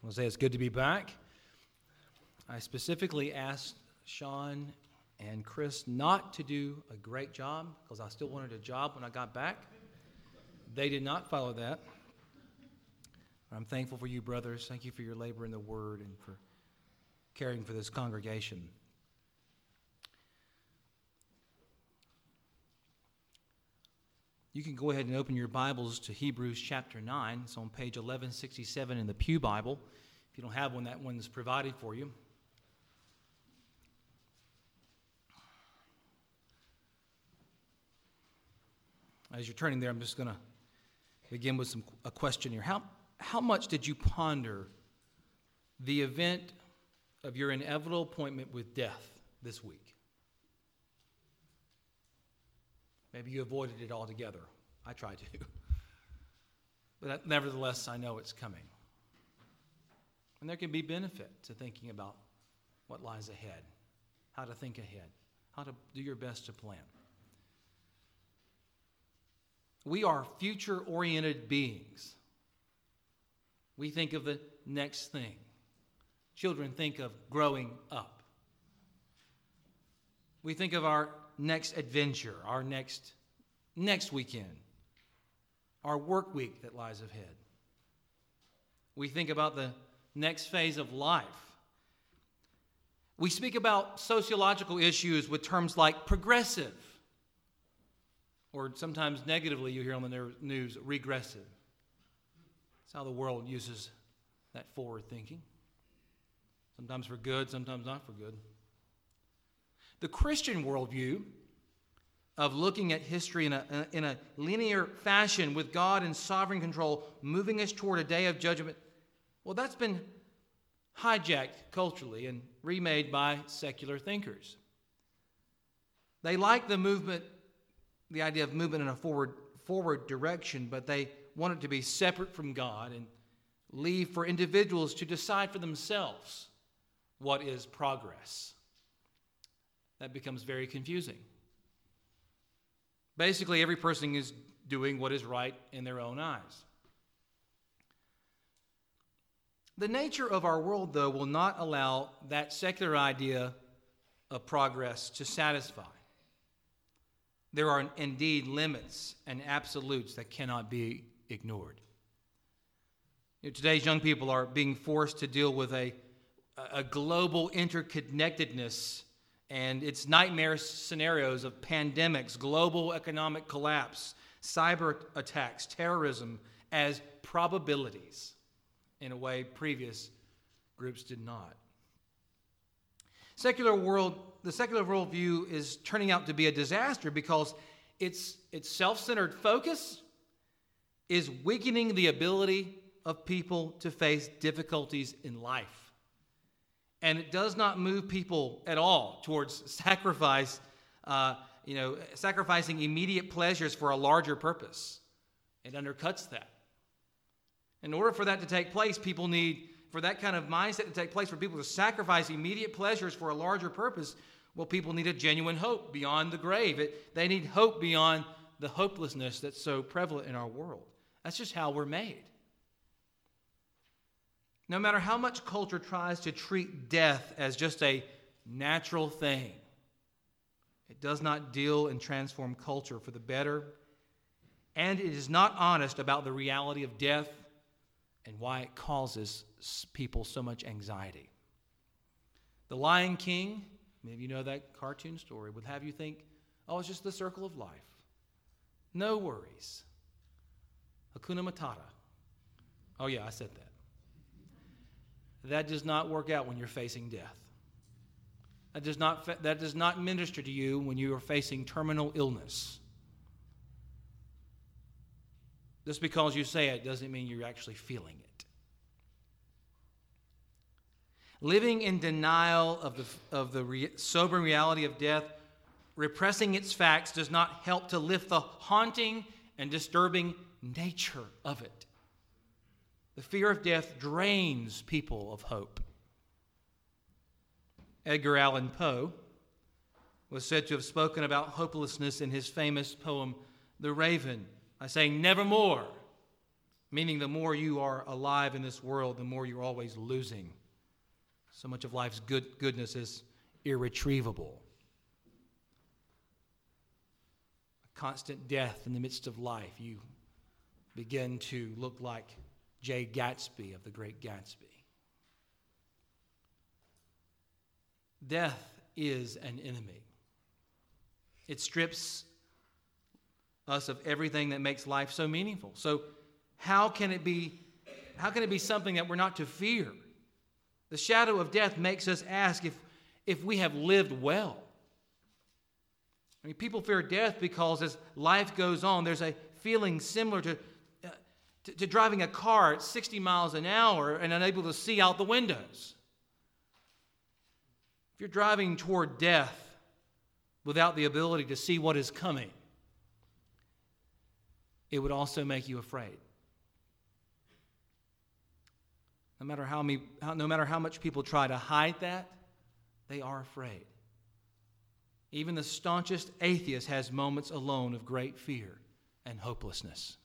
I'll say it's good to be back. I specifically asked Sean and Chris not to do a great job because I still wanted a job when I got back. They did not follow that. I'm thankful for you, brothers. Thank you for your labor in the Word and for caring for this congregation. You can go ahead and open your Bibles to Hebrews chapter 9. It's on page 1167 in the Pew Bible. If you don't have one, that one is provided for you. As you're turning there, I'm just going to begin with a question here. How much did you ponder the event of your inevitable appointment with death this week? Maybe you avoided it altogether. I tried to. But nevertheless, I know it's coming. And there can be benefit to thinking about what lies ahead, how to think ahead, how to do your best to plan. We are future-oriented beings. We think of the next thing. Children think of growing up. We think of our next adventure, our next weekend, our work week that lies ahead. We think about the next phase of life. We speak about sociological issues with terms like progressive, or sometimes negatively you hear on the news, regressive. That's how the world uses that forward thinking. Sometimes for good, sometimes not for good. The Christian worldview of looking at history in a linear fashion with God in sovereign control, moving us toward a day of judgment, well, that's been hijacked culturally and remade by secular thinkers. They like the movement, the idea of movement in a forward direction, but they want it to be separate from God and leave for individuals to decide for themselves what is progress. That becomes very confusing. Basically, every person is doing what is right in their own eyes. The nature of our world, though, will not allow that secular idea of progress to satisfy. There are indeed limits and absolutes that cannot be ignored. Today's young people are being forced to deal with a global interconnectedness and its nightmare scenarios of pandemics, global economic collapse, cyber attacks, terrorism as probabilities in a way previous groups did not. The secular worldview is turning out to be a disaster because its self-centered focus is weakening the ability of people to face difficulties in life. And it does not move people at all towards sacrificing immediate pleasures for a larger purpose. It undercuts that. In order for that to take place, for that kind of mindset to take place, for people to sacrifice immediate pleasures for a larger purpose, well, people need a genuine hope beyond the grave. They need hope beyond the hopelessness that's so prevalent in our world. That's just how we're made. No matter how much culture tries to treat death as just a natural thing, it does not deal and transform culture for the better, and it is not honest about the reality of death and why it causes people so much anxiety. The Lion King, maybe you know that cartoon story, would have you think, oh, it's just the circle of life. No worries. Hakuna Matata. Oh yeah, I said that. That does not work out when you're facing death. That does not minister to you when you are facing terminal illness. Just because you say it doesn't mean you're actually feeling it. Living in denial of the sober reality of death, repressing its facts, does not help to lift the haunting and disturbing nature of it. The fear of death drains people of hope. Edgar Allan Poe was said to have spoken about hopelessness in his famous poem, The Raven, by saying, "Nevermore meaning the more you are alive in this world, the more you're always losing. So much of life's goodness is irretrievable. A constant death in the midst of life. You begin to look like Jay Gatsby of The Great Gatsby. Death is an enemy. It strips us of everything that makes life so meaningful. So how can it be something that we're not to fear? The shadow of death makes us ask if we have lived well. I mean, people fear death because as life goes on, there's a feeling similar to driving a car at 60 miles an hour and unable to see out the windows. If you're driving toward death without the ability to see what is coming, it would also make you afraid. No matter how much people try to hide that, they are afraid. Even the staunchest atheist has moments alone of great fear and hopelessness.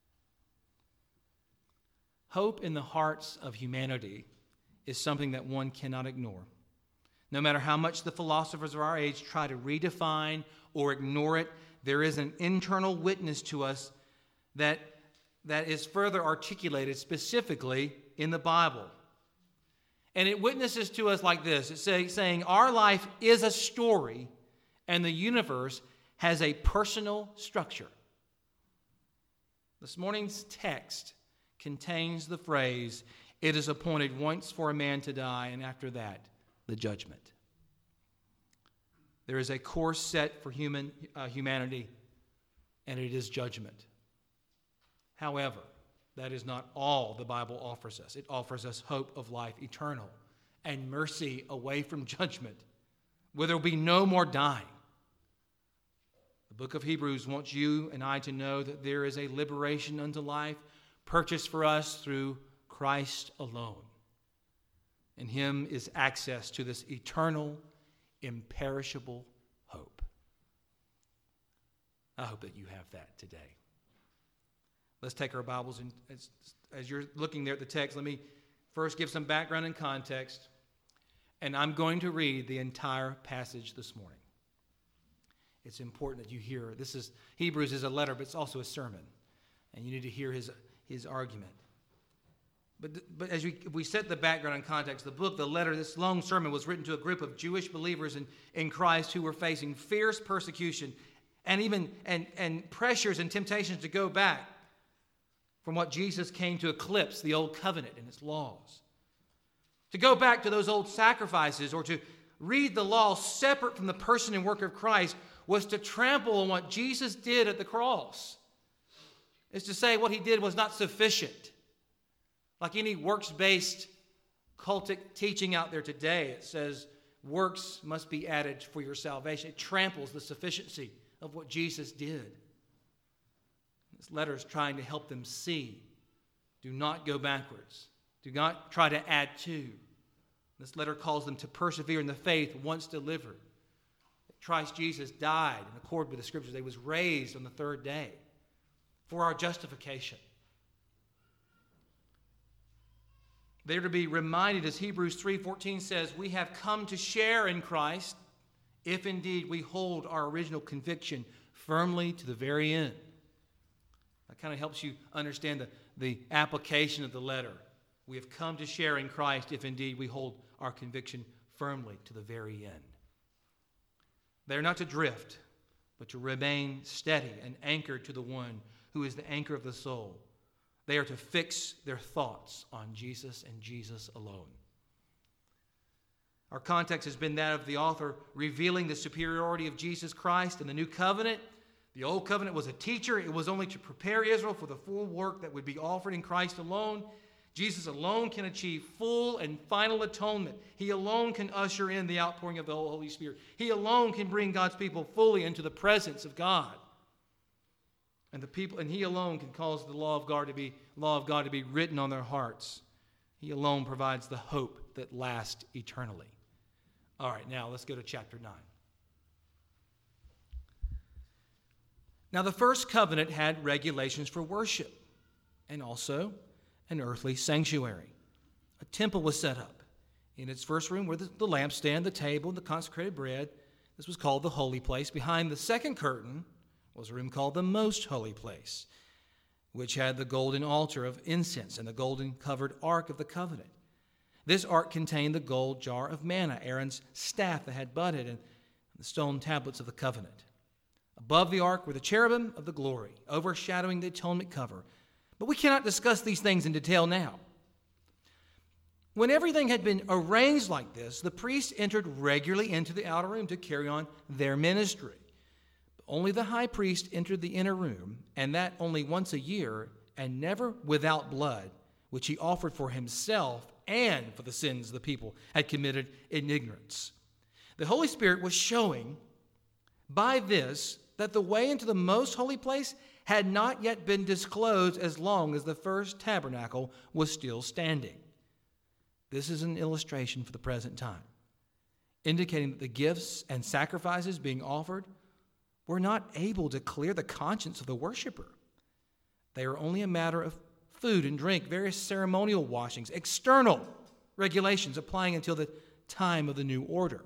Hope in the hearts of humanity is something that one cannot ignore. No matter how much the philosophers of our age try to redefine or ignore it, there is an internal witness to us that is further articulated specifically in the Bible. And it witnesses to us like this. It's saying our life is a story and the universe has a personal structure. This morning's text contains the phrase, "It is appointed once for a man to die, and after that, the judgment." There is a course set for humanity, and it is judgment. However, that is not all the Bible offers us. It offers us hope of life eternal and mercy away from judgment, where there will be no more dying. The book of Hebrews wants you and I to know that there is a liberation unto life purchased for us through Christ alone. In Him is access to this eternal, imperishable hope. I hope that you have that today. Let's take our Bibles, and as you're looking there at the text, let me first give some background and context, and I'm going to read the entire passage this morning. It's important that you hear. Hebrews is a letter, but it's also a sermon, and you need to hear his argument. But as we set the background and context, the letter, this long sermon was written to a group of Jewish believers in Christ who were facing fierce persecution and pressures and temptations to go back from what Jesus came to eclipse, the old covenant and its laws. To go back to those old sacrifices or to read the law separate from the person and work of Christ was to trample on what Jesus did at the cross. It's to say what he did was not sufficient. Like any works-based cultic teaching out there today, it says works must be added for your salvation. It tramples the sufficiency of what Jesus did. This letter is trying to help them see. Do not go backwards. Do not try to add to. This letter calls them to persevere in the faith once delivered. Christ Jesus died in accord with the Scriptures. He was raised on the third day for our justification. They're to be reminded, as Hebrews 3:14 says, we have come to share in Christ if indeed we hold our original conviction firmly to the very end. That kind of helps you understand the application of the letter. We have come to share in Christ if indeed we hold our conviction firmly to the very end. They are not to drift, but to remain steady and anchored to the one who is the anchor of the soul. They are to fix their thoughts on Jesus and Jesus alone. Our context has been that of the author revealing the superiority of Jesus Christ in the new covenant. The old covenant was a teacher. It was only to prepare Israel for the full work that would be offered in Christ alone. Jesus alone can achieve full and final atonement. He alone can usher in the outpouring of the Holy Spirit. He alone can bring God's people fully into the presence of God. And He alone can cause the law of God to be written on their hearts. He alone provides the hope that lasts eternally. All right, now let's go to chapter 9. Now the first covenant had regulations for worship. and also an earthly sanctuary. A temple was set up. In its first room were the lampstand, the table, and the consecrated bread. This was called the holy place. Behind the second curtain was a room called the most holy place, which had the golden altar of incense and the golden covered ark of the covenant. This ark contained the gold jar of manna, Aaron's staff that had budded, and the stone tablets of the covenant. Above the ark were the cherubim of the glory, overshadowing the atonement cover. But we cannot discuss these things in detail now. When everything had been arranged like this, the priests entered regularly into the outer room to carry on their ministry. But only the high priest entered the inner room, and that only once a year, and never without blood, which he offered for himself and for the sins the people had committed in ignorance. The Holy Spirit was showing by this that the way into the most holy place had not yet been disclosed as long as the first tabernacle was still standing. This is an illustration for the present time, indicating that the gifts and sacrifices being offered were not able to clear the conscience of the worshiper. They are only a matter of food and drink, various ceremonial washings, external regulations applying until the time of the new order.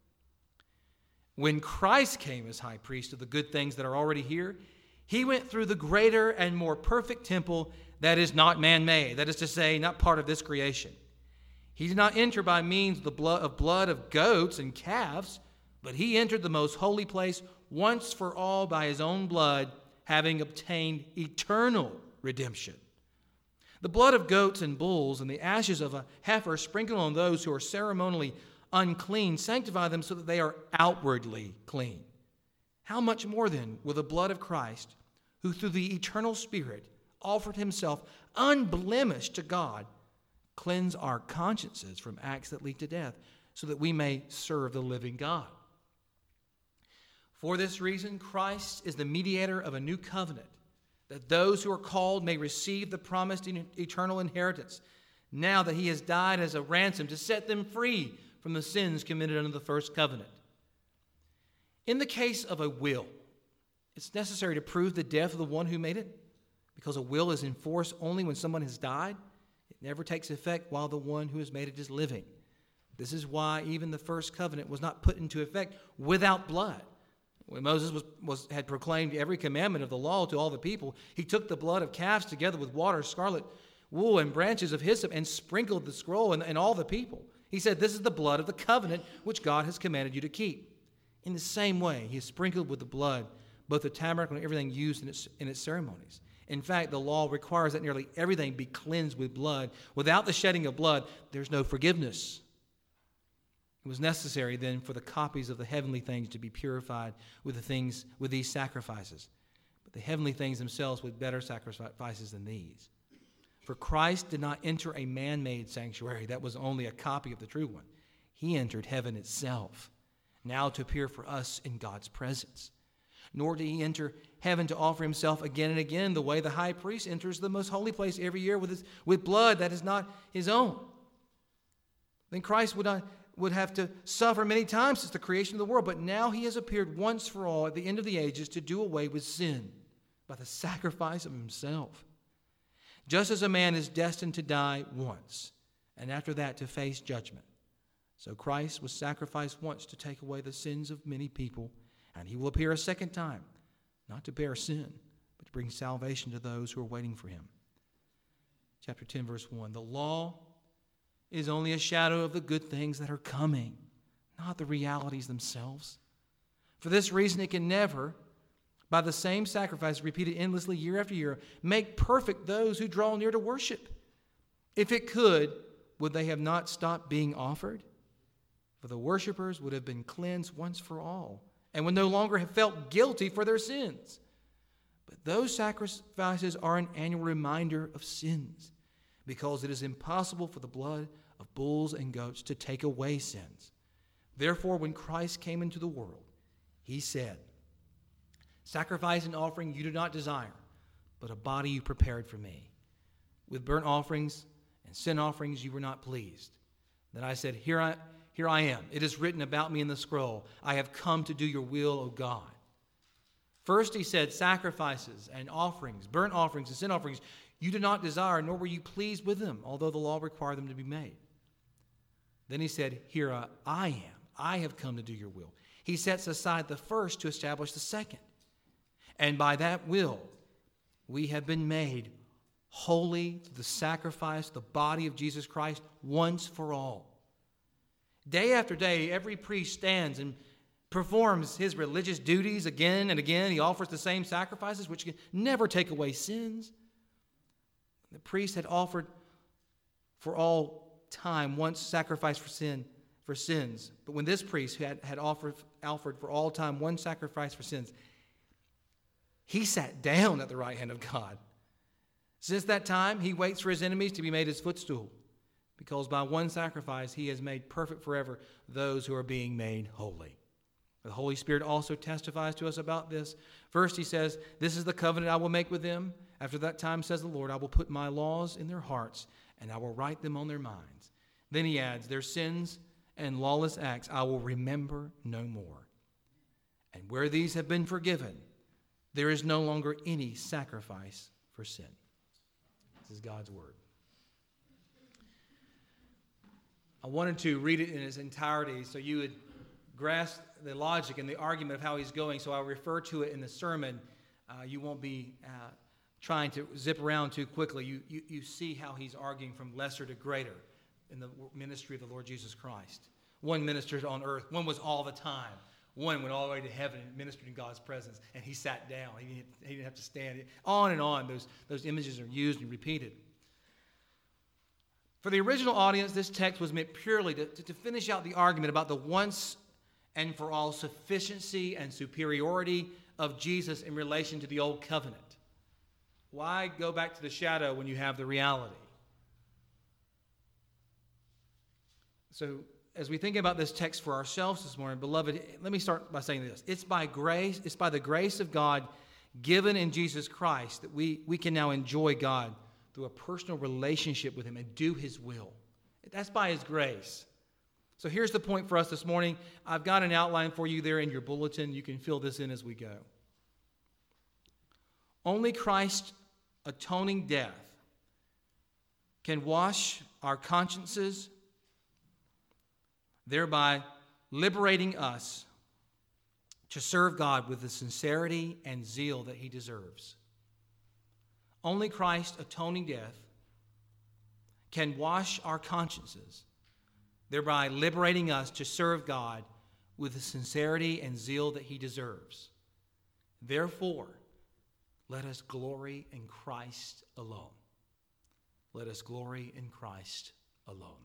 When Christ came as high priest of the good things that are already here, he went through the greater and more perfect temple that is not man-made, that is to say, not part of this creation. He did not enter by means of the blood of goats and calves, but he entered the most holy place once for all by his own blood, having obtained eternal redemption. The blood of goats and bulls and the ashes of a heifer sprinkled on those who are ceremonially unclean sanctify them so that they are outwardly clean. How much more then will the blood of Christ, who through the eternal Spirit offered himself unblemished to God, cleanse our consciences from acts that lead to death, so that we may serve the living God. For this reason, Christ is the mediator of a new covenant, that those who are called may receive the promised eternal inheritance, now that he has died as a ransom to set them free from the sins committed under the first covenant. In the case of a will, it's necessary to prove the death of the one who made it, because a will is in force only when someone has died. It never takes effect while the one who has made it is living. This is why even the first covenant was not put into effect without blood. When Moses had proclaimed every commandment of the law to all the people, he took the blood of calves together with water, scarlet wool, and branches of hyssop, and sprinkled the scroll and all the people. He said, "This is the blood of the covenant which God has commanded you to keep." In the same way, he has sprinkled with the blood both the tabernacle and everything used in its ceremonies. In fact, the law requires that nearly everything be cleansed with blood. Without the shedding of blood, there's no forgiveness. It was necessary then for the copies of the heavenly things to be purified with these sacrifices. But the heavenly things themselves with better sacrifices than these. For Christ did not enter a man-made sanctuary that was only a copy of the true one. He entered heaven itself, now to appear for us in God's presence. Nor did he enter heaven to offer himself again and again the way the high priest enters the most holy place every year with blood that is not his own. Then Christ would have to suffer many times since the creation of the world, but now he has appeared once for all at the end of the ages to do away with sin by the sacrifice of himself. Just as a man is destined to die once, and after that to face judgment, so Christ was sacrificed once to take away the sins of many people, and he will appear a second time, not to bear sin, but to bring salvation to those who are waiting for him. Chapter 10, verse 1, the law is only a shadow of the good things that are coming, not the realities themselves. For this reason, it can never, by the same sacrifice repeated endlessly year after year, make perfect those who draw near to worship. If it could, would they have not stopped being offered? For the worshipers would have been cleansed once for all, and would no longer have felt guilty for their sins. But those sacrifices are an annual reminder of sins, because it is impossible for the blood of bulls and goats to take away sins. Therefore, when Christ came into the world, he said, "Sacrifice and offering you do not desire, but a body you prepared for me. With burnt offerings and sin offerings you were not pleased. Then I said, Here I am. It is written about me in the scroll. I have come to do your will, O God." First he said, sacrifices and offerings, burnt offerings and sin offerings, You did not desire, nor were you pleased with them, although the law required them to be made. Then he said, Here I am. I have come to do your will. He sets aside the first to establish the second. And by that will, we have been made holy through the sacrifice, the body of Jesus Christ, once for all. Day after day, every priest stands and performs his religious duties again and again. He offers the same sacrifices, which can never take away sins. The priest had offered for all time once sacrifice for sins. But when this priest had offered for all time one sacrifice for sins, he sat down at the right hand of God. Since that time, he waits for his enemies to be made his footstool, because by one sacrifice he has made perfect forever those who are being made holy. The Holy Spirit also testifies to us about this. First, he says, This is the covenant I will make with them. After that time, says the Lord, I will put my laws in their hearts, and I will write them on their minds. Then he adds, Their sins and lawless acts I will remember no more. And where these have been forgiven, there is no longer any sacrifice for sin. This is God's word. I wanted to read it in its entirety so you would grasp the logic and the argument of how he's going. So I'll refer to it in the sermon. You won't be trying to zip around too quickly. You see how he's arguing from lesser to greater in the ministry of the Lord Jesus Christ. One ministered on earth. One was all the time. One went all the way to heaven and ministered in God's presence, and he sat down. He didn't have to stand. On and on, those images are used and repeated. For the original audience, this text was meant purely to finish out the argument about the once and for all sufficiency and superiority of Jesus in relation to the old covenant. Why go back to the shadow when you have the reality? So, as we think about this text for ourselves this morning, beloved, let me start by saying this. It's by grace, it's by the grace of God given in Jesus Christ that we can now enjoy God through a personal relationship with him and do his will. That's by his grace. So here's the point for us this morning. I've got an outline for you there in your bulletin. You can fill this in as we go. Only Christ's atoning death can wash our consciences, thereby liberating us to serve God with the sincerity and zeal that he deserves. Only Christ's atoning death can wash our consciences, thereby liberating us to serve God with the sincerity and zeal that he deserves. Therefore, let us glory in Christ alone. Let us glory in Christ alone.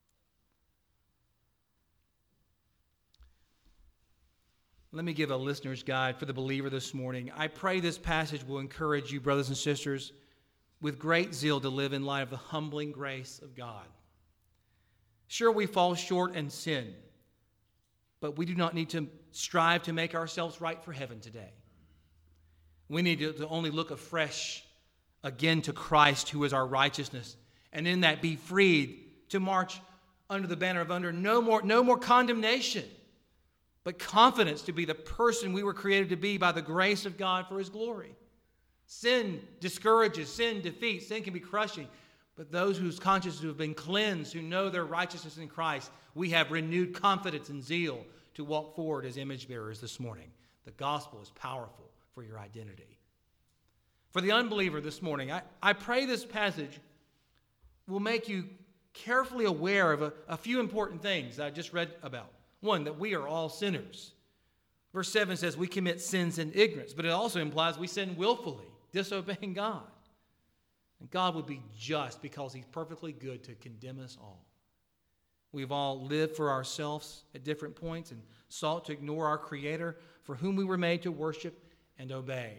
Let me give a listener's guide for the believer this morning. I pray this passage will encourage you, brothers and sisters, with great zeal to live in light of the humbling grace of God. Sure, we fall short and sin, but we do not need to strive to make ourselves right for heaven today. We need to only look afresh again to Christ, who is our righteousness, and in that be freed to march under the banner of no more condemnation, but confidence to be the person we were created to be by the grace of God for his glory. Sin discourages, sin defeats, sin can be crushing. But those whose consciences have been cleansed, who know their righteousness in Christ, we have renewed confidence and zeal to walk forward as image bearers this morning. The gospel is powerful for your identity. For the unbeliever this morning, I pray this passage will make you carefully aware of a few important things that I just read about. One, that we are all sinners. Verse 7 says we commit sins in ignorance, but it also implies we sin willfully, disobeying God. And God would be just because he's perfectly good to condemn us all. We've all lived for ourselves at different points and sought to ignore our Creator for whom we were made to worship and obey.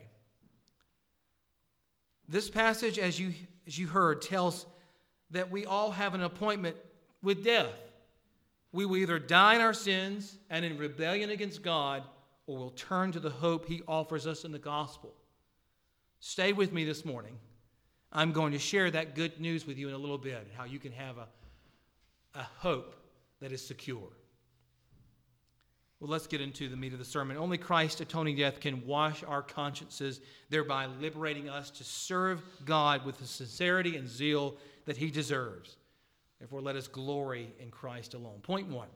This passage, as you heard, tells that we all have an appointment with death. We will either die in our sins and in rebellion against God, or we'll turn to the hope he offers us in the gospel. Stay with me this morning. I'm going to share that good news with you in a little bit, how you can have a hope that is secure. Well, let's get into the meat of the sermon. Only Christ's atoning death can wash our consciences, thereby liberating us to serve God with the sincerity and zeal that he deserves. Therefore, let us glory in Christ alone. Point one.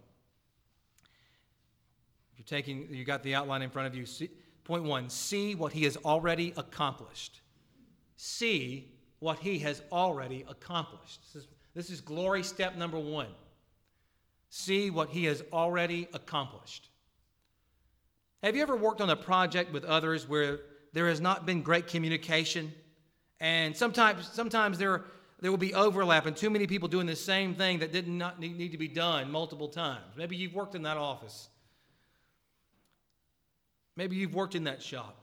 If you got the outline in front of you. Point one, see what he has already accomplished. See what he has already accomplished. This is glory step number one. See what he has already accomplished. Have you ever worked on a project with others where there has not been great communication? And sometimes there will be overlap and too many people doing the same thing that did not need to be done multiple times. Maybe you've worked in that office. Maybe you've worked in that shop.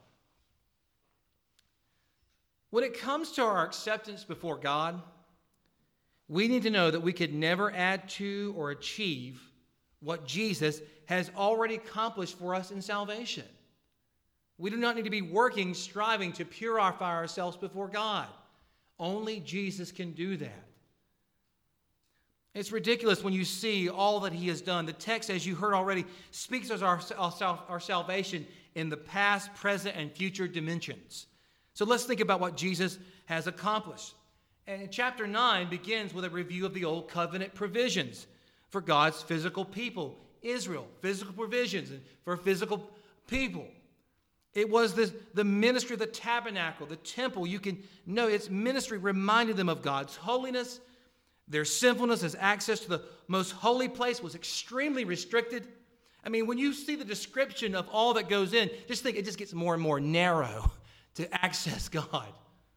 When it comes to our acceptance before God, we need to know that we could never add to or achieve what Jesus has already accomplished for us in salvation. We do not need to be working, striving to purify ourselves before God. Only Jesus can do that. It's ridiculous when you see all that he has done. The text, as you heard already, speaks of our salvation in the past, present, and future dimensions. So let's think about what Jesus has accomplished. And chapter 9 begins with a review of the Old Covenant provisions for God's physical people, Israel, physical provisions for physical people. It was the ministry of the tabernacle, the temple. You can know its ministry reminded them of God's holiness. Their sinfulness as access to the most holy place was extremely restricted. I mean, when you see the description of all that goes in, just think it just gets more and more narrow to access God.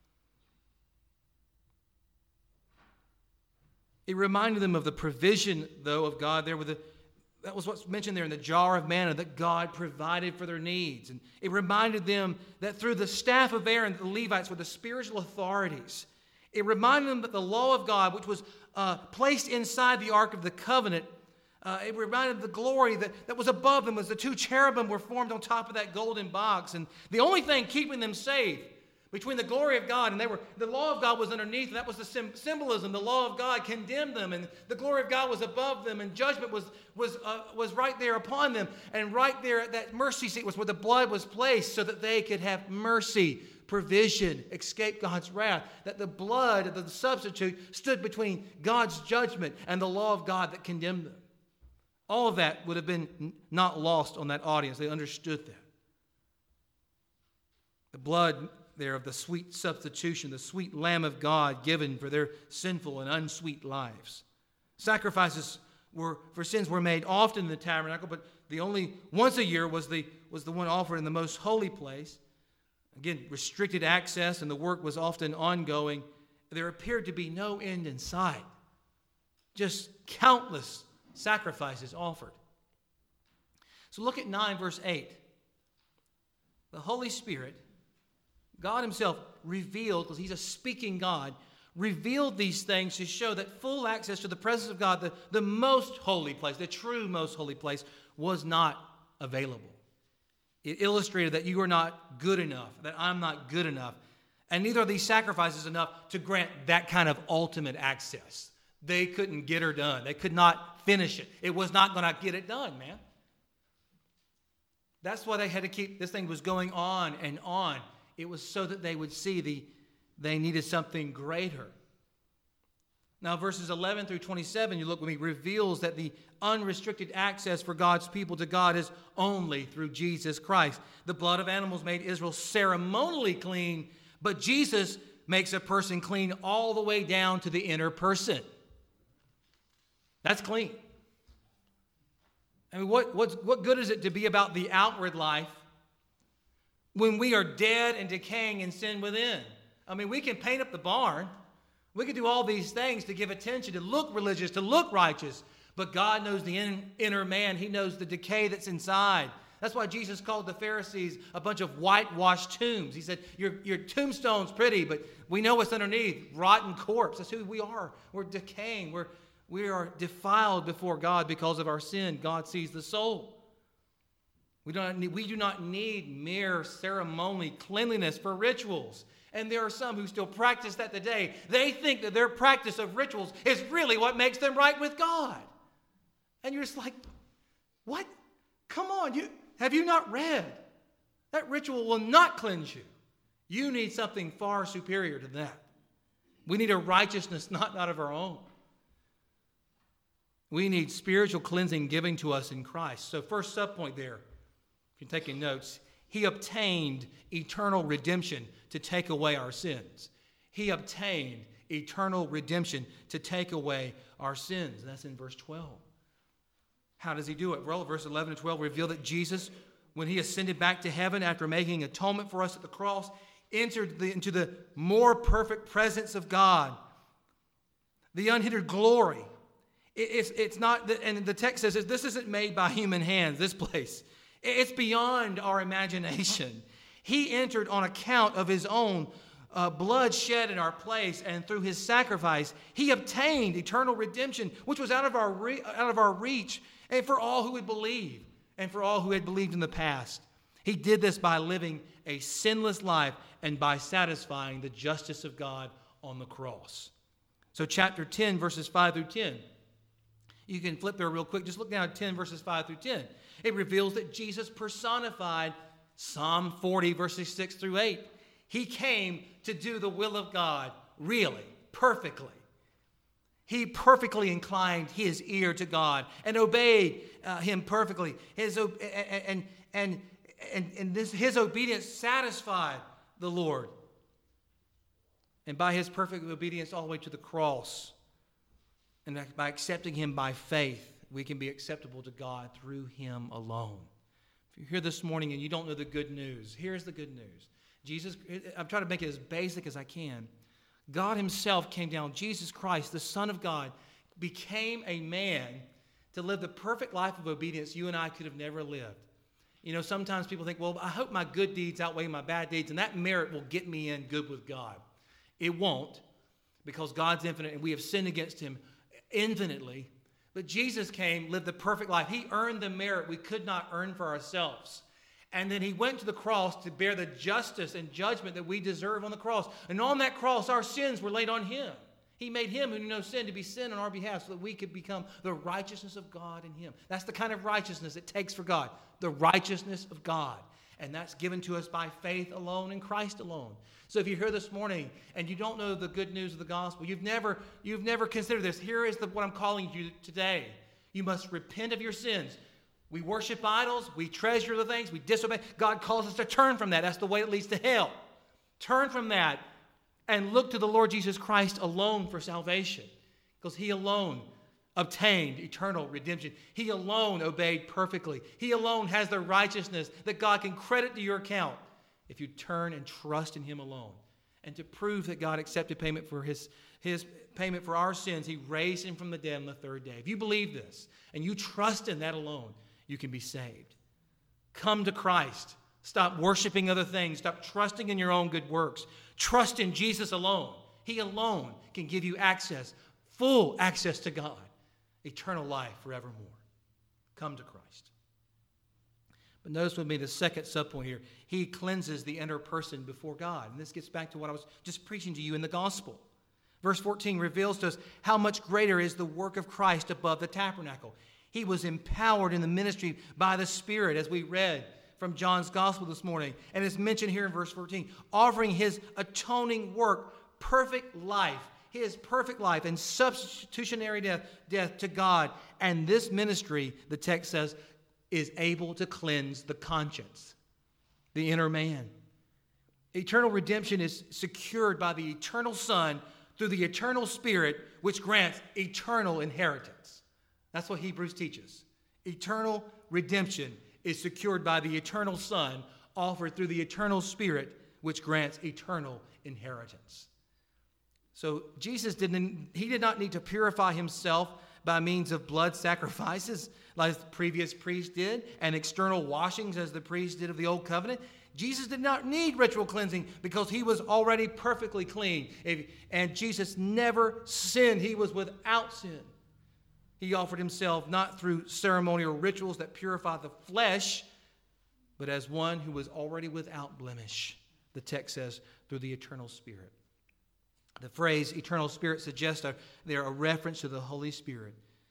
It reminded them of the provision, though, of God. That was what's mentioned there in the jar of manna, that God provided for their needs. And it reminded them that through the staff of Aaron, the Levites were the spiritual authorities. It reminded them that the law of God, which was placed inside the Ark of the Covenant, it reminded them of the glory that was above them as the two cherubim were formed on top of that golden box. And the only thing keeping them safe between the glory of God and the law of God was underneath, and that was the symbolism. The law of God condemned them, and the glory of God was above them, and judgment was right there upon them. And right there at that mercy seat was where the blood was placed so that they could have mercy, provision, escape God's wrath. That the blood of the substitute stood between God's judgment and the law of God that condemned them. All of that would have been not lost on that audience. They understood that. The blood there of the sweet substitution, the sweet Lamb of God given for their sinful and unsweet lives. Sacrifices for sins were made often in the tabernacle, but the only once a year was the one offered in the most holy place. Again, restricted access, and the work was often ongoing. There appeared to be no end in sight. Just countless sacrifices offered. So look at 9 verse 8. The Holy Spirit, God himself revealed, because he's a speaking God, revealed these things to show that full access to the presence of God, the most holy place, the true most holy place, was not available. It illustrated that you are not good enough, that I'm not good enough, and neither are these sacrifices enough to grant that kind of ultimate access. They couldn't get her done. They could not finish it. It was not going to get it done, man. That's why they had to keep, this thing was going on and on. It was so that they would see they needed something greater. Now, verses 11 through 27, you look with me, reveals that the unrestricted access for God's people to God is only through Jesus Christ. The blood of animals made Israel ceremonially clean, but Jesus makes a person clean all the way down to the inner person. That's clean. I mean, what good is it to be about the outward life when we are dead and decaying in sin within? I mean, we can paint up the barn. We can do all these things to give attention, to look religious, to look righteous. But God knows the inner man. He knows the decay that's inside. That's why Jesus called the Pharisees a bunch of whitewashed tombs. He said, your tombstone's pretty, but we know what's underneath. Rotten corpse. That's who we are. We're decaying. We are defiled before God because of our sin. God sees the soul. We do not need mere ceremonial cleanliness for rituals. And there are some who still practice that today. They think that their practice of rituals is really what makes them right with God. And you're just like, what? Come on, have you not read? That ritual will not cleanse you. You need something far superior to that. We need a righteousness not of our own. We need spiritual cleansing given to us in Christ. So first subpoint there, if you're taking notes, he obtained eternal redemption to take away our sins. He obtained eternal redemption to take away our sins. And that's in verse 12. How does he do it? Well, verse 11 and 12 reveal that Jesus, when he ascended back to heaven after making atonement for us at the cross, entered into the more perfect presence of God, the unhindered glory. It's not, and the text says this isn't made by human hands, this place. It's beyond our imagination. He entered on account of his own blood shed in our place, and through his sacrifice, he obtained eternal redemption, which was out of our reach, and for all who would believe, and for all who had believed in the past. He did this by living a sinless life and by satisfying the justice of God on the cross. So chapter 10, verses 5 through 10. You can flip there real quick. Just look down at 10, verses 5 through 10. It reveals that Jesus personified Psalm 40, verses 6 through 8. He came to do the will of God, really, perfectly. He perfectly inclined his ear to God and obeyed him perfectly. His obedience satisfied the Lord. And by his perfect obedience all the way to the cross, and by accepting him by faith, we can be acceptable to God through him alone. If you're here this morning and you don't know the good news, here's the good news. Jesus, I'm trying to make it as basic as I can. God himself came down. Jesus Christ, the Son of God, became a man to live the perfect life of obedience you and I could have never lived. You know, sometimes people think, well, I hope my good deeds outweigh my bad deeds, and that merit will get me in good with God. It won't, because God's infinite, and we have sinned against him infinitely. But Jesus came, lived the perfect life. He earned the merit we could not earn for ourselves. And then he went to the cross to bear the justice and judgment that we deserve on the cross. And on that cross, our sins were laid on him. He made him who knew no sin to be sin on our behalf so that we could become the righteousness of God in him. That's the kind of righteousness it takes for God, the righteousness of God. And that's given to us by faith alone in Christ alone. So if you're here this morning and you don't know the good news of the gospel, you've never considered this, here is what I'm calling you today. You must repent of your sins. We worship idols. We treasure the things. We disobey. God calls us to turn from that. That's the way that leads to hell. Turn from that and look to the Lord Jesus Christ alone for salvation, because he alone obtained eternal redemption. He alone obeyed perfectly. He alone has the righteousness that God can credit to your account if you turn and trust in him alone. And to prove that God accepted payment for his payment for our sins, he raised him from the dead on the third day. If you believe this and you trust in that alone, you can be saved. Come to Christ. Stop worshiping other things. Stop trusting in your own good works. Trust in Jesus alone. He alone can give you access, full access to God, eternal life forevermore. Come to Christ. But notice with me the second subpoint here. He cleanses the inner person before God. And this gets back to what I was just preaching to you in the gospel. Verse 14 reveals to us how much greater is the work of Christ above the tabernacle. He was empowered in the ministry by the Spirit, as we read from John's gospel this morning. And it's mentioned here in verse 14, offering his atoning work, perfect life, his perfect life and substitutionary death to God. And this ministry, the text says, is able to cleanse the conscience, the inner man. Eternal redemption is secured by the eternal Son through the eternal Spirit, which grants eternal inheritance. That's what Hebrews teaches. Eternal redemption is secured by the eternal Son, offered through the eternal Spirit, which grants eternal inheritance. So Jesus did not need to purify himself by means of blood sacrifices like the previous priest did, and external washings as the priest did of the old covenant. Jesus did not need ritual cleansing because he was already perfectly clean. And Jesus never sinned. He was without sin. He offered himself not through ceremonial rituals that purify the flesh, but as one who was already without blemish, the text says, through the eternal Spirit. The phrase eternal Spirit suggests they're a reference to the Holy Spirit.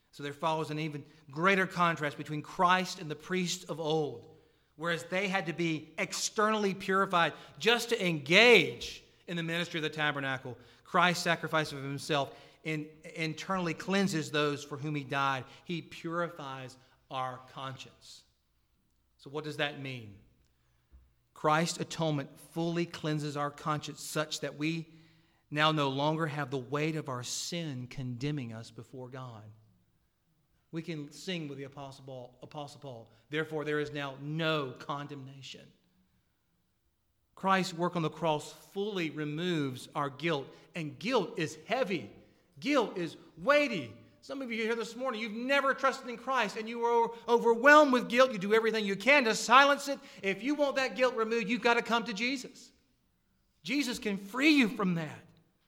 So there follows an even greater contrast between Christ and the priests of old. Whereas they had to be externally purified just to engage in the ministry of the tabernacle, Christ's sacrifice of himself internally cleanses those for whom he died. He purifies our conscience. So what does that mean? Christ's atonement fully cleanses our conscience such that we now no longer have the weight of our sin condemning us before God. We can sing with the Apostle Paul, therefore there is now no condemnation. Christ's work on the cross fully removes our guilt, and guilt is heavy. Guilt is weighty. Some of you here this morning, you've never trusted in Christ, and you are overwhelmed with guilt. You do everything you can to silence it. If you want that guilt removed, you've got to come to Jesus. Jesus can free you from that.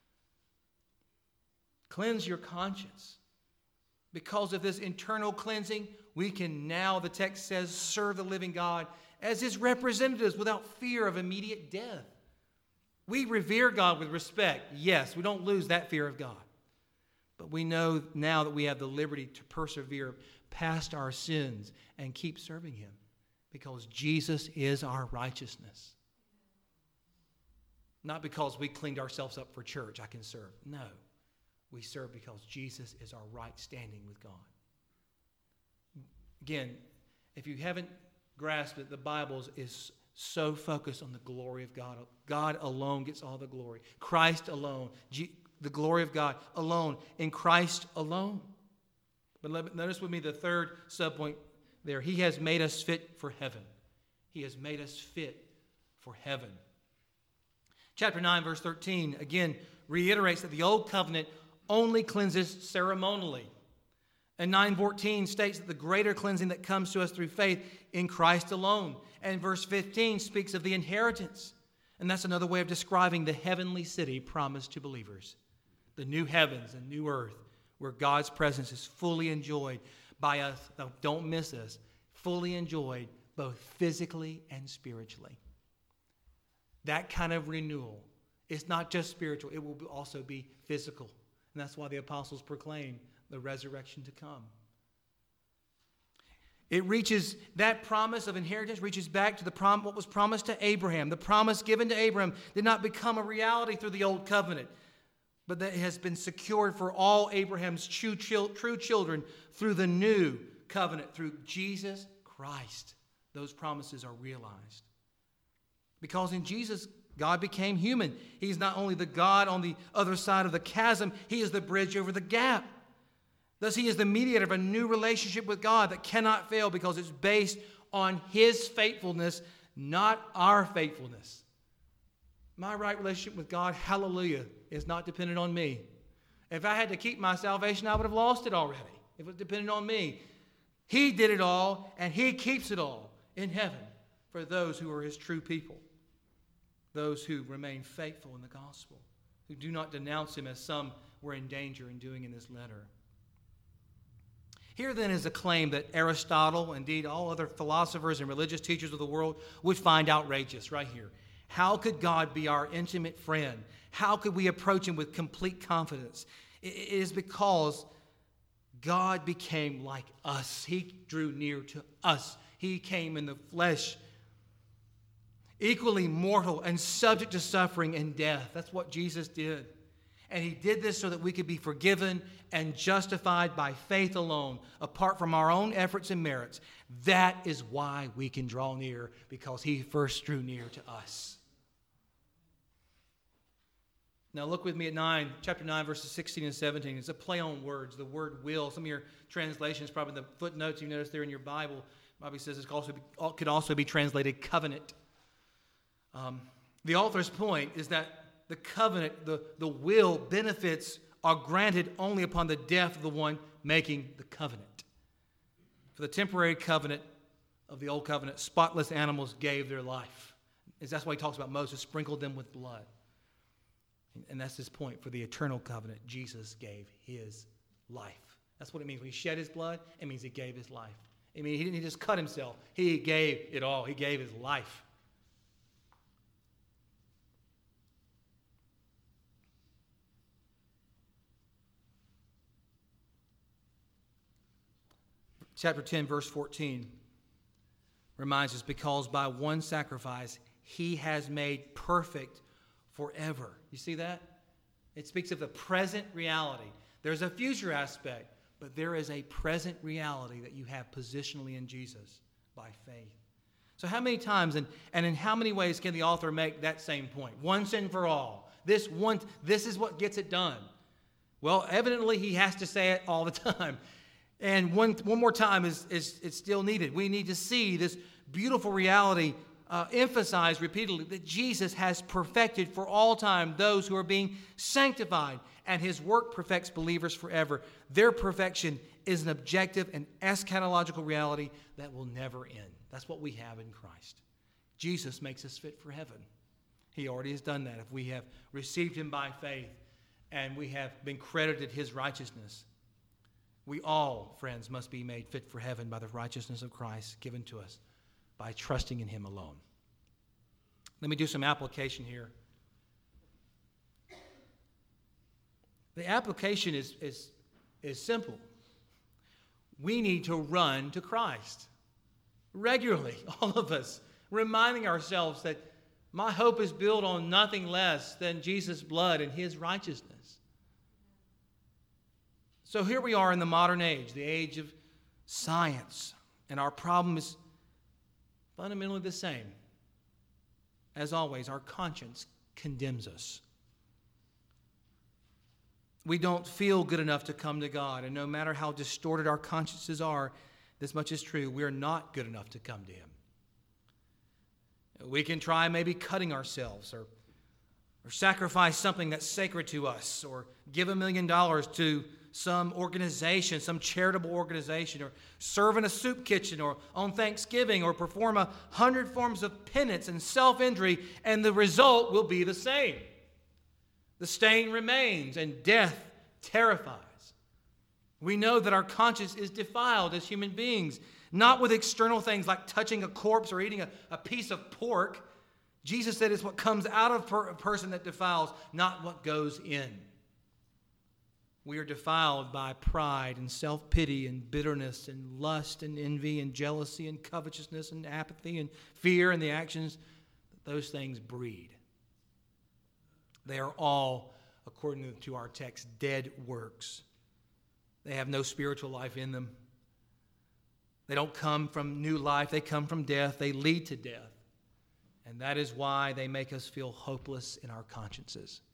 Cleanse your conscience. Because of this internal cleansing, we can now, the text says, serve the living God as his representatives without fear of immediate death. We revere God with respect. Yes, we don't lose that fear of God. But we know now that we have the liberty to persevere past our sins and keep serving him because Jesus is our righteousness. Not because we cleaned ourselves up for church, I can serve. No. We serve because Jesus is our right standing with God. Again, if you haven't grasped it, the Bible is so focused on the glory of God. God alone gets all the glory. Christ alone. The glory of God alone. In Christ alone. But notice with me the third subpoint there. He has made us fit for heaven. He has made us fit for heaven. Chapter 9, verse 13, again, reiterates that the old covenant only cleanses ceremonially. And 9:14 states that the greater cleansing that comes to us through faith in Christ alone. And verse 15 speaks of the inheritance. And that's another way of describing the heavenly city promised to believers. The new heavens and new earth where God's presence is fully enjoyed by us. Now, don't miss this. Fully enjoyed both physically and spiritually. That kind of renewal. It's not just spiritual. It will also be physical. And that's why the apostles proclaim the resurrection to come. It reaches, that promise of inheritance reaches back to what was promised to Abraham. The promise given to Abraham did not become a reality through the old covenant, but that it has been secured for all Abraham's true children through the new covenant, through Jesus Christ. Those promises are realized. Because in Jesus, God became human. He's not only the God on the other side of the chasm, he is the bridge over the gap. Thus, he is the mediator of a new relationship with God that cannot fail because it's based on his faithfulness, not our faithfulness. My right relationship with God, hallelujah, is not dependent on me. If I had to keep my salvation, I would have lost it already. If it was dependent on me. He did it all, and he keeps it all in heaven for those who are his true people. Those who remain faithful in the gospel, who do not denounce him as some were in danger in doing in this letter. Here then is a claim that Aristotle, indeed all other philosophers and religious teachers of the world, would find outrageous right here. How could God be our intimate friend? How could we approach him with complete confidence? It is because God became like us. He drew near to us. He came in the flesh, equally mortal and subject to suffering and death. That's what Jesus did. And he did this so that we could be forgiven and justified by faith alone, apart from our own efforts and merits. That is why we can draw near, because he first drew near to us. Now look with me at chapter 9, verses 16 and 17. It's a play on words. The word will. Some of your translations, probably the footnotes you notice there in your Bible, probably says it could also be translated covenant. The author's point is that the covenant, the will, benefits are granted only upon the death of the one making the covenant. For the temporary covenant of the old covenant, spotless animals gave their life. That's why he talks about Moses sprinkled them with blood. And that's his point. For the eternal covenant, Jesus gave his life. That's what it means. When he shed his blood, it means he gave his life. I mean, he didn't just cut himself. He gave it all. He gave his life. Chapter 10, verse 14 reminds us, because by one sacrifice he has made perfect forever. You see that? It speaks of the present reality. There's a future aspect, but there is a present reality that you have positionally in Jesus by faith. So how many times and in how many ways can the author make that same point? Once and for all. This is what gets it done. Well, evidently he has to say it all the time. And one more time is still needed. We need to see this beautiful reality emphasized repeatedly, that Jesus has perfected for all time those who are being sanctified, and his work perfects believers forever. Their perfection is an objective and eschatological reality that will never end. That's what we have in Christ. Jesus makes us fit for heaven. He already has done that. If we have received him by faith and we have been credited his righteousness, we all, friends, must be made fit for heaven by the righteousness of Christ given to us by trusting in him alone. Let me do some application here. The application is simple. We need to run to Christ regularly, all of us, reminding ourselves that my hope is built on nothing less than Jesus' blood and his righteousness. So here we are in the modern age, the age of science, and our problem is fundamentally the same. As always, our conscience condemns us. We don't feel good enough to come to God, and no matter how distorted our consciences are, this much is true, we are not good enough to come to him. We can try maybe cutting ourselves or sacrifice something that's sacred to us, or give $1 million to some organization, some charitable organization, or serve in a soup kitchen, or on Thanksgiving, or perform 100 forms of penance and self-injury, and the result will be the same. The stain remains, and death terrifies. We know that our conscience is defiled as human beings, not with external things like touching a corpse or eating a piece of pork. Jesus said it's what comes out of a person that defiles, not what goes in. We are defiled by pride and self-pity and bitterness and lust and envy and jealousy and covetousness and apathy and fear and the actions that those things breed. They are all, according to our text, dead works. They have no spiritual life in them. They don't come from new life. They come from death. They lead to death. And that is why they make us feel hopeless in our consciences.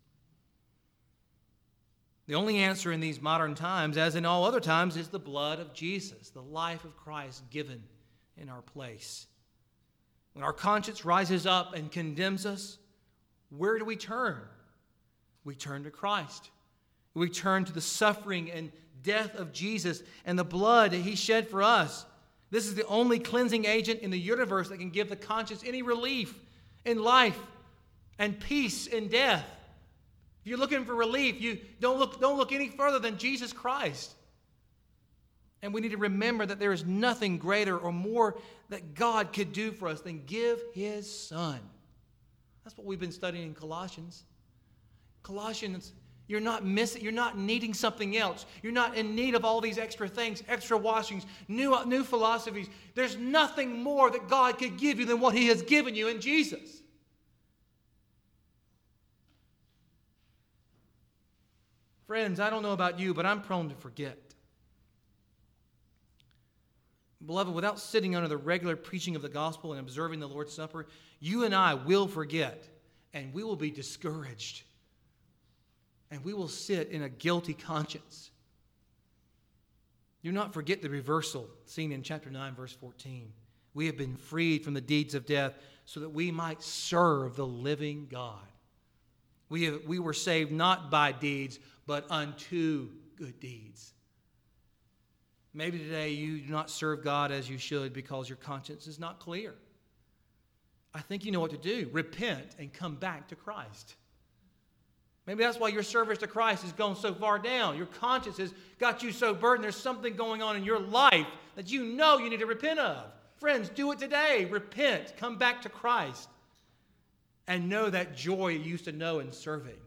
The only answer in these modern times, as in all other times, is the blood of Jesus, the life of Christ given in our place. When our conscience rises up and condemns us, where do we turn? We turn to Christ. We turn to the suffering and death of Jesus and the blood that he shed for us. This is the only cleansing agent in the universe that can give the conscience any relief in life and peace in death. If you're looking for relief, you don't look any further than Jesus Christ. And we need to remember that there is nothing greater or more that God could do for us than give his Son. That's what we've been studying in Colossians. Colossians, you're not needing something else. You're not in need of all these extra things, extra washings, new philosophies. There's nothing more that God could give you than what he has given you in Jesus. Friends, I don't know about you, but I'm prone to forget. Beloved, without sitting under the regular preaching of the gospel and observing the Lord's Supper, you and I will forget, and we will be discouraged. And we will sit in a guilty conscience. Do not forget the reversal seen in chapter 9, verse 14. We have been freed from the deeds of death so that we might serve the living God. We were saved not by deeds, but unto good deeds. Maybe today you do not serve God as you should because your conscience is not clear. I think you know what to do. Repent and come back to Christ. Maybe that's why your service to Christ has gone so far down. Your conscience has got you so burdened. There's something going on in your life that you know you need to repent of. Friends, do it today. Repent. Come back to Christ. And know that joy you used to know in serving.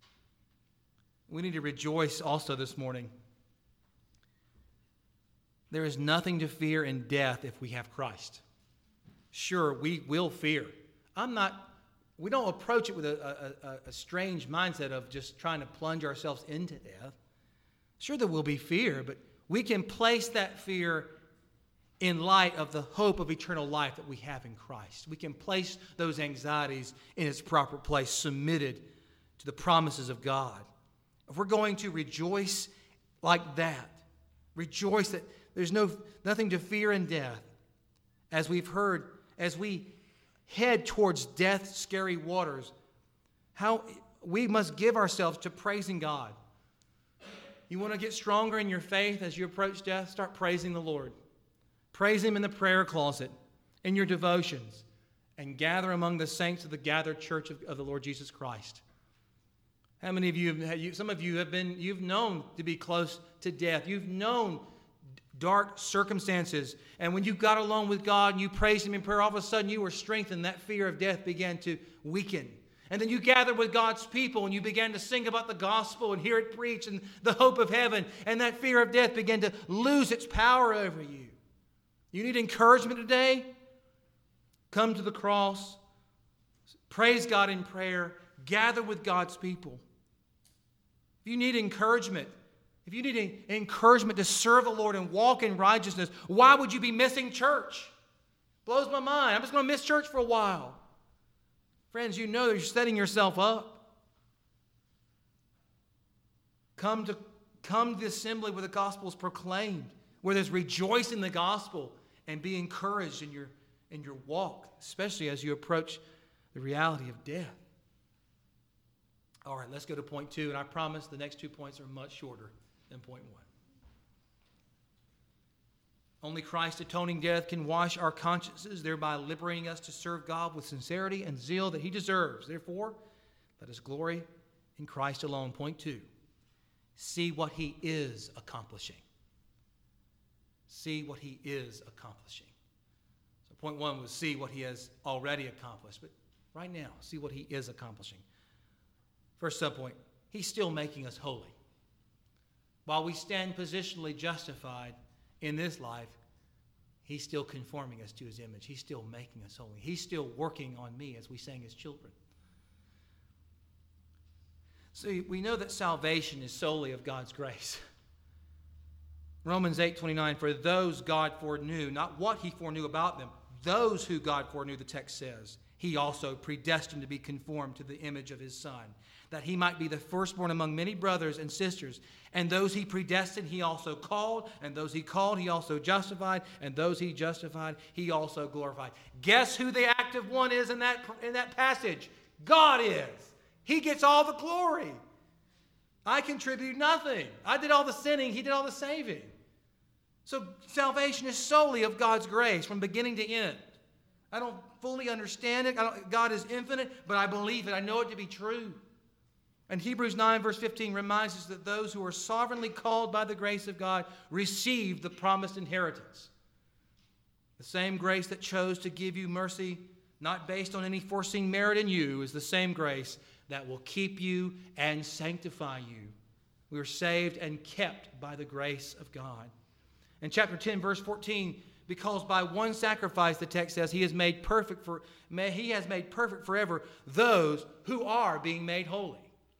We need to rejoice also this morning There is nothing to fear in death if we have Christ. Sure, we will fear. We don't approach it with a strange mindset of just trying to plunge ourselves into death. Sure, there will be fear, but we can place that fear in light of the hope of eternal life that we have in Christ. We can place those anxieties in its proper place, submitted to the promises of God. If we're going to rejoice like that, rejoice that there's nothing to fear in death, as we've heard, as we head towards death's scary waters, how we must give ourselves to praising God. You want to get stronger in your faith as you approach death? Start praising the Lord. Praise Him in the prayer closet, in your devotions, and gather among the saints of the gathered church of the Lord Jesus Christ. How many of you, some of you you've known to be close to death. You've known dark circumstances. And when you got along with God and you praised Him in prayer, all of a sudden you were strengthened. That fear of death began to weaken. And then you gathered with God's people and you began to sing about the gospel and hear it preached and the hope of heaven. And that fear of death began to lose its power over you. You need encouragement today? Come to the cross. Praise God in prayer. Gather with God's people. If you need encouragement, if you need encouragement to serve the Lord and walk in righteousness, why would you be missing church? Blows my mind. I'm just going to miss church for a while. Friends, you know that you're setting yourself up. Come to the assembly where the gospel is proclaimed, where there's rejoice in the gospel, and be encouraged in your walk, especially as you approach the reality of death. All right, let's go to point 2, and I promise the next 2 points are much shorter than point 1. Only Christ's atoning death can wash our consciences, thereby liberating us to serve God with sincerity and zeal that He deserves. Therefore, let us glory in Christ alone. Point 2, see what He is accomplishing. See what He is accomplishing. So point 1 was see what He has already accomplished. But right now, see what He is accomplishing. First subpoint, He's still making us holy. While we stand positionally justified in this life, He's still conforming us to His image. He's still making us holy. He's still working on me, as we sang as children. So we know that salvation is solely of God's grace. Romans 8:29, for those God foreknew, not what He foreknew about them, those who God foreknew, the text says, He also predestined to be conformed to the image of His Son, that He might be the firstborn among many brothers and sisters. And those He predestined, He also called. And those He called, He also justified. And those He justified, He also glorified. Guess who the active one is in that passage? God is. He gets all the glory. I contribute nothing. I did all the sinning. He did all the saving. So salvation is solely of God's grace from beginning to end. I don't fully understand it. God is infinite, but I believe it. I know it to be true. And Hebrews 9 verse 15 reminds us that those who are sovereignly called by the grace of God receive the promised inheritance. The same grace that chose to give you mercy, not based on any foreseen merit in you, is the same grace that will keep you and sanctify you. We are saved and kept by the grace of God. In chapter 10, verse 14, because by one sacrifice, the text says, He has made perfect forever those who are being made holy.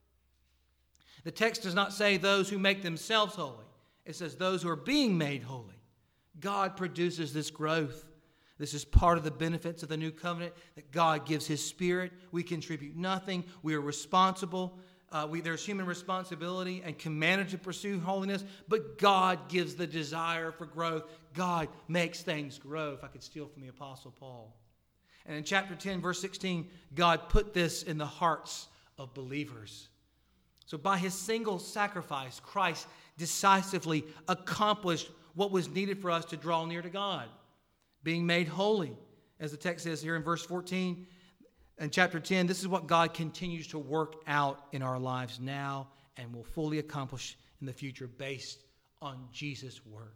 The text does not say those who make themselves holy. It says those who are being made holy. God produces this growth. This is part of the benefits of the new covenant, that God gives His Spirit. We contribute nothing. We are responsible. There's human responsibility and commanded to pursue holiness, but God gives the desire for growth. God makes things grow, if I could steal from the Apostle Paul. And in chapter 10, verse 16, God put this in the hearts of believers. So by His single sacrifice, Christ decisively accomplished what was needed for us to draw near to God, being made holy. As the text says here in verse 14, in chapter 10, this is what God continues to work out in our lives now and will fully accomplish in the future based on Jesus' word.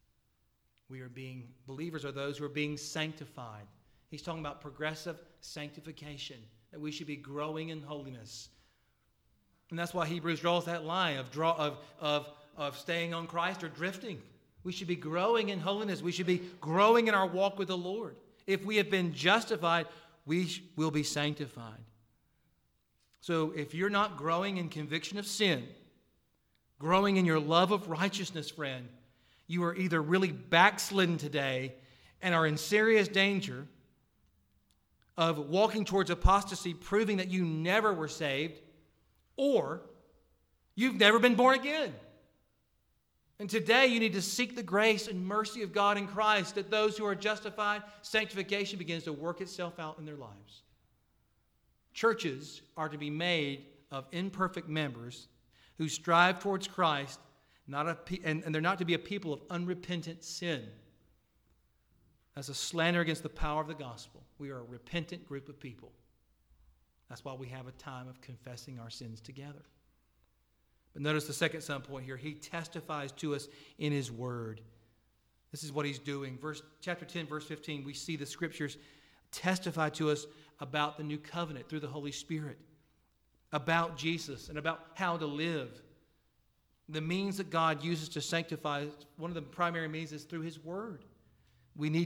Believers are those who are being sanctified. He's talking about progressive sanctification, that we should be growing in holiness. And that's why Hebrews draws that line of staying on Christ or drifting. We should be growing in holiness. We should be growing in our walk with the Lord. If we have been justified, we will be sanctified. So if you're not growing in conviction of sin, growing in your love of righteousness, friend, you are either really backslidden today and are in serious danger of walking towards apostasy, proving that you never were saved, or you've never been born again. And today you need to seek the grace and mercy of God in Christ, that those who are justified, sanctification begins to work itself out in their lives. Churches are to be made of imperfect members who strive towards Christ, and they're not to be a people of unrepentant sin. That's a slander against the power of the gospel. We are a repentant group of people. That's why we have a time of confessing our sins together. But notice the second subpoint here. He testifies to us in his word. This is what he's doing. Chapter 10, verse 15, we see the scriptures testify to us about the new covenant through the Holy Spirit, about Jesus and about how to live. The means that God uses to sanctify, one of the primary means is through his word. We need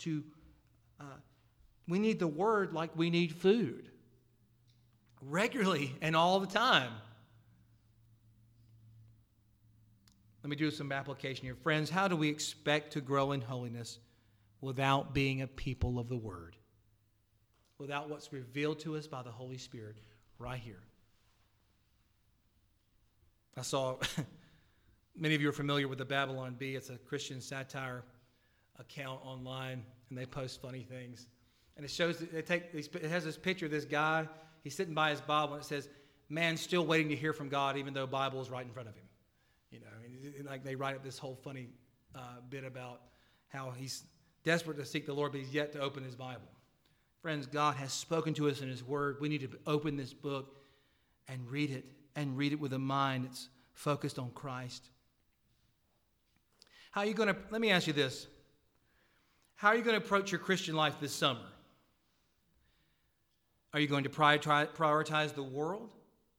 the word like we need food, regularly and all the time. Let me do some application here. Friends, how do we expect to grow in holiness without being a people of the word? Without what's revealed to us by the Holy Spirit right here. I saw, many of you are familiar with the Babylon Bee. It's a Christian satire account online, and they post funny things. And it shows, it has this picture of this guy. He's sitting by his Bible, and it says, man still waiting to hear from God, even though Bible is right in front of him. You know, like they write up this whole funny bit about how he's desperate to seek the Lord, but he's yet to open his Bible. Friends, God has spoken to us in his word. We need to open this book and read it with a mind that's focused on Christ. Let me ask you this. How are you going to approach your Christian life this summer? Are you going to prioritize the world?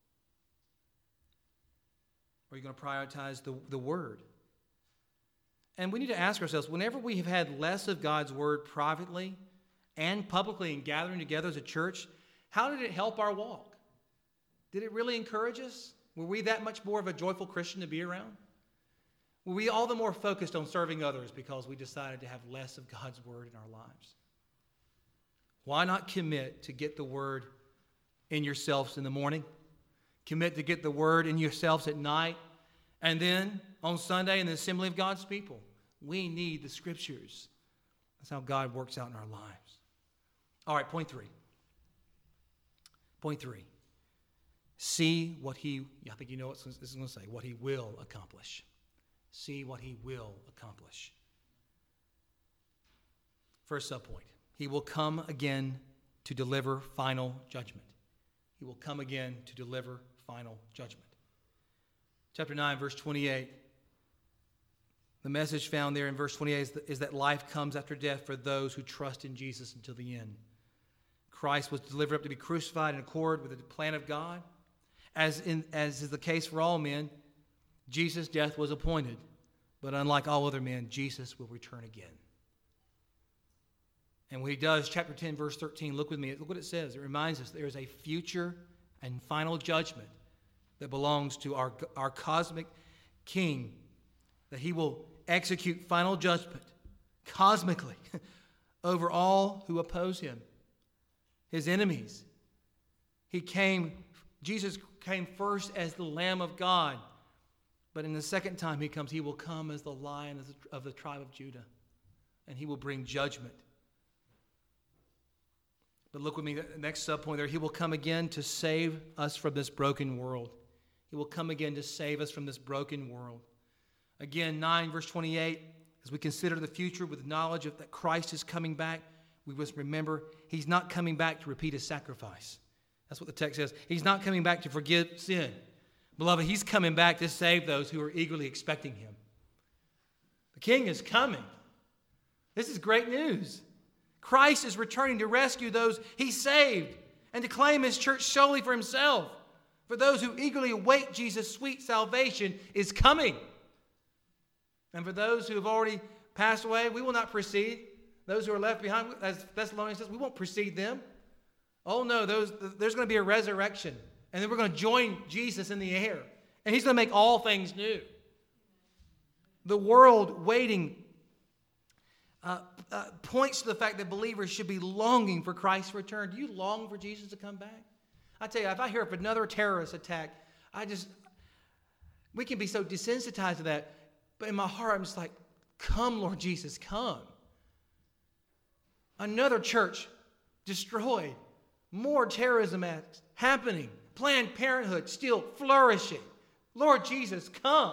Or are you going to prioritize the word? And we need to ask ourselves, whenever we have had less of God's word privately and publicly and gathering together as a church, how did it help our walk? Did it really encourage us? Were we that much more of a joyful Christian to be around? Were we all the more focused on serving others because we decided to have less of God's word in our lives? Why not commit to get the word in yourselves in the morning? Commit to get the word in yourselves at night. And then on Sunday in the assembly of God's people. We need the scriptures. That's how God works out in our lives. All right, point 3. Point 3. See what I think you know what this is going to say, what he will accomplish. See what he will accomplish. First subpoint. He will come again to deliver final judgment. He will come again to deliver final judgment. Chapter 9, verse 28. The message found there in verse 28 is that life comes after death for those who trust in Jesus until the end. Christ was delivered up to be crucified in accord with the plan of God. As is the case for all men, Jesus' death was appointed. But unlike all other men, Jesus will return again. And when he does, chapter 10, verse 13, look with me. Look what it says. It reminds us there is a future and final judgment that belongs to our cosmic King, that he will execute final judgment cosmically over all who oppose him, his enemies. Jesus came first as the Lamb of God, but in the second time he comes, he will come as the Lion of the tribe of Judah, and he will bring judgment. But look with me, the next subpoint there. He will come again to save us from this broken world. He will come again to save us from this broken world. Again, 9 verse 28, as we consider the future with knowledge of that Christ is coming back, we must remember he's not coming back to repeat his sacrifice. That's what the text says. He's not coming back to forgive sin. Beloved, he's coming back to save those who are eagerly expecting him. The King is coming. This is great news. Christ is returning to rescue those he saved and to claim his church solely for himself. For those who eagerly await Jesus' sweet salvation is coming. And for those who have already passed away, we will not precede. Those who are left behind, as Thessalonians says, we won't precede them. Oh no, there's going to be a resurrection. And then we're going to join Jesus in the air. And he's going to make all things new. The world waiting points to the fact that believers should be longing for Christ's return. Do you long for Jesus to come back? I tell you, if I hear of another terrorist attack, we can be so desensitized to that. But in my heart, I'm just like, come, Lord Jesus, come. Another church destroyed. More terrorism acts happening. Planned Parenthood still flourishing. Lord Jesus, come.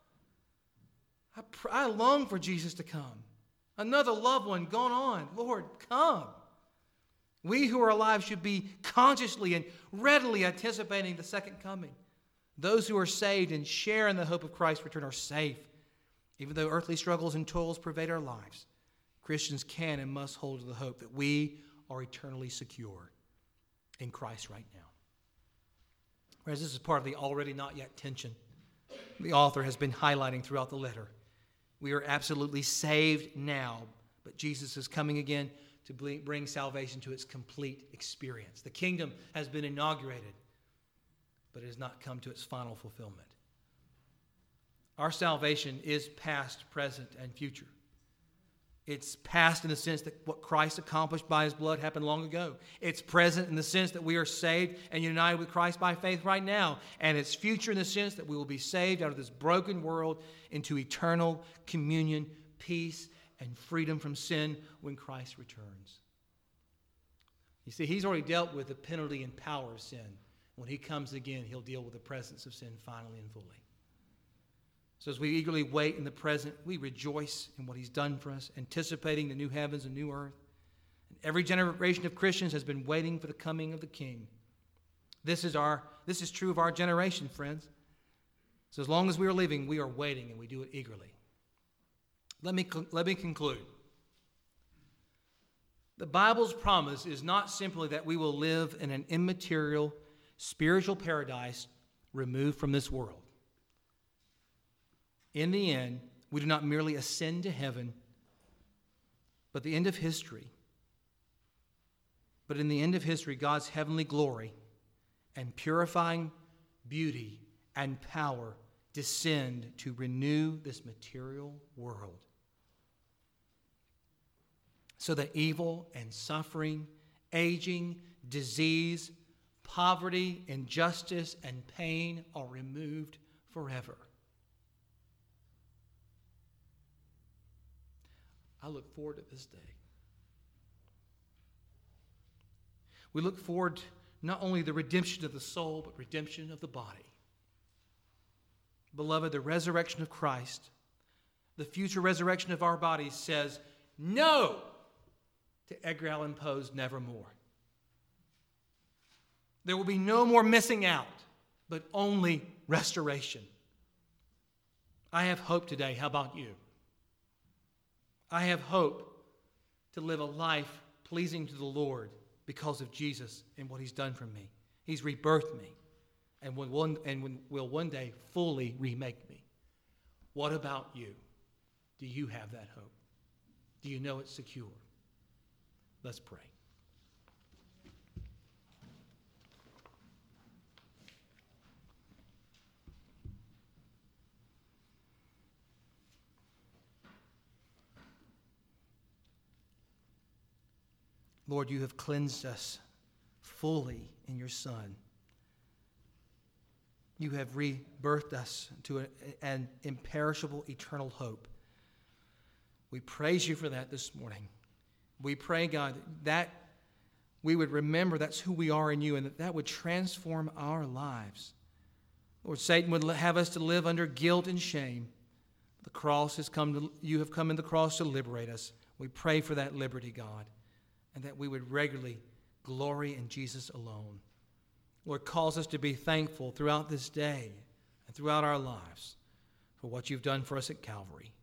I long for Jesus to come. Another loved one gone on. Lord, come. We who are alive should be consciously and readily anticipating the second coming. Those who are saved and share in the hope of Christ's return are safe. Even though earthly struggles and toils pervade our lives, Christians can and must hold to the hope that we are eternally secure in Christ right now. Whereas this is part of the already not yet tension the author has been highlighting throughout the letter. We are absolutely saved now, but Jesus is coming again to bring salvation to its complete experience. The kingdom has been inaugurated, but it has not come to its final fulfillment. Our salvation is past, present, and future. It's past in the sense that what Christ accomplished by his blood happened long ago. It's present in the sense that we are saved and united with Christ by faith right now. And it's future in the sense that we will be saved out of this broken world into eternal communion, peace, and freedom from sin when Christ returns. You see, he's already dealt with the penalty and power of sin. When he comes again, he'll deal with the presence of sin finally and fully. So as we eagerly wait in the present, we rejoice in what he's done for us, anticipating the new heavens and new earth. And every generation of Christians has been waiting for the coming of the King. This is true of our generation, friends. So as long as we are living, we are waiting, and we do it eagerly. Let me conclude. The Bible's promise is not simply that we will live in an immaterial, spiritual paradise removed from this world. In the end, we do not merely ascend to heaven, but the end of history. But in the end of history, God's heavenly glory and purifying beauty and power descend to renew this material world, so that evil and suffering, aging, disease, poverty, injustice, and pain are removed forever. I look forward to this day. We look forward to not only the redemption of the soul, but redemption of the body. Beloved, the resurrection of Christ, the future resurrection of our bodies says no to Edgar Allan Poe's Nevermore. There will be no more missing out, but only restoration. I have hope today. How about you? I have hope to live a life pleasing to the Lord because of Jesus and what he's done for me. He's rebirthed me and will one day fully remake me. What about you? Do you have that hope? Do you know it's secure? Let's pray. Lord, you have cleansed us fully in your Son. You have rebirthed us to an imperishable, eternal hope. We praise you for that this morning. We pray, God, that we would remember that's who we are in you, and that would transform our lives. Lord, Satan would have us to live under guilt and shame. The cross has come. You have come in the cross to liberate us. We pray for that liberty, God, and that we would regularly glory in Jesus alone. Lord, cause us to be thankful throughout this day and throughout our lives for what you've done for us at Calvary.